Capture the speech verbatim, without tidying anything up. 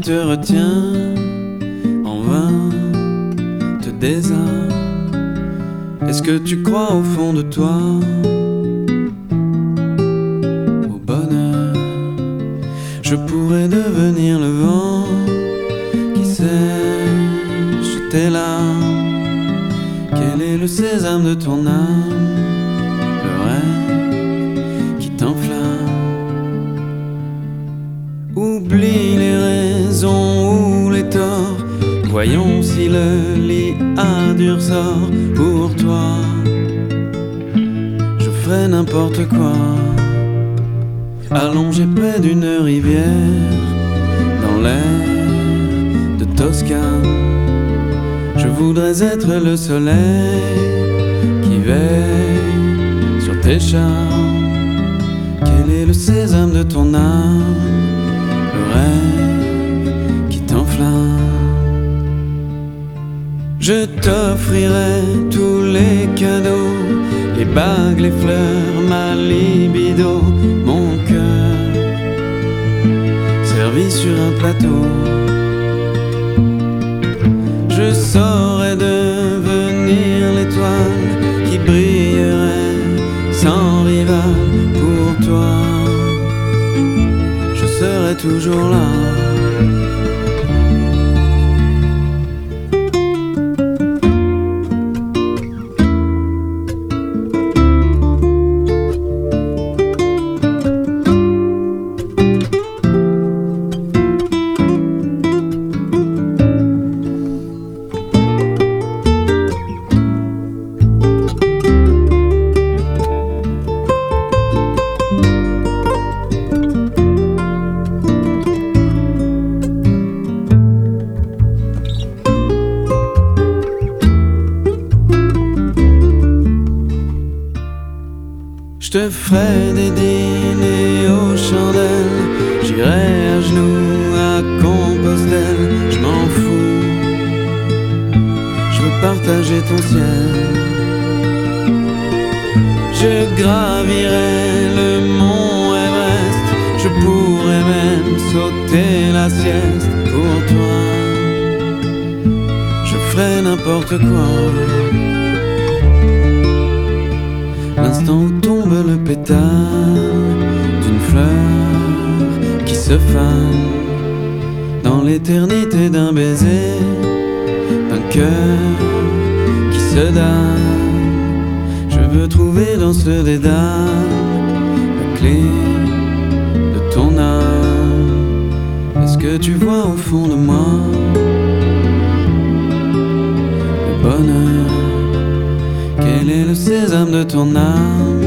te retiens en vain, te désarme. Est-ce que tu crois au fond de toi au bonheur? Je pourrais devenir le vent qui sèche tes larmes. Quel est le sésame de ton âme, le rêve qui t'enflamme? Oublie les raisons ou les torts, voyons si le lit a du ressort. Pour toi, je ferai n'importe quoi, allongé près d'une rivière, dans l'air de Toscane. Je voudrais être le soleil qui veille sur tes charmes. Quel est le sésame de ton âme, le rêve qui t'enflamme? Je t'offrirai tous les cadeaux, les bagues, les fleurs, ma libido, mon cœur servi sur un plateau. Je saurais devenir l'étoile qui brillerait sans rival. Pour toi, je serai toujours là. Je te ferai des dîners aux chandelles, j'irai à genoux à Compostelle. Je m'en fous, je veux partager ton ciel. Je gravirai le mont Everest, je pourrais même sauter la sieste. Pour toi, je ferai n'importe quoi. L'instant où tombe le pétale d'une fleur qui se fane, dans l'éternité d'un baiser, d'un cœur qui se damne. Je veux trouver dans ce dédale la clé de ton âme. Est-ce que tu vois au fond de moi le bonheur? Quel est le sésame de ton âme,